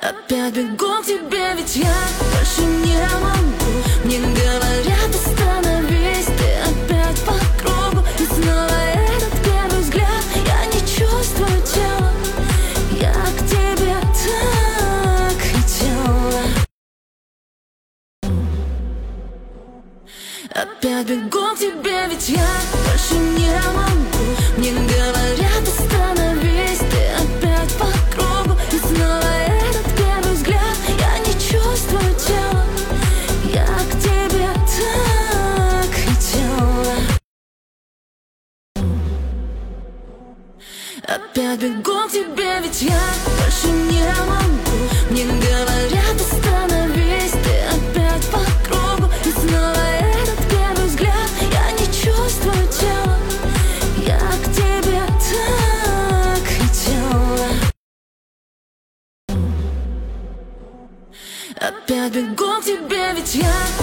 Опять бегу к тебе, ведь я больше не могу. Мне говорят, остановись, ты опять по кругу. И снова этот первый взгляд, я не чувствую тела. Я к тебе так хотела. Опять бегу к тебе, ведь я больше не могу. Мне говорят, остановись, ты опять по кругу. И снова этот первый взгляд, я не чувствую тела. Я к тебе так хотела. Опять бегу к тебе, ведь я больше не могу. Мне говорят, остановись, ты опять по кругу. И снова этот первый взгляд, я не чувствую тела. Я к тебе так хотела. Опять бегу к тебе, ведь я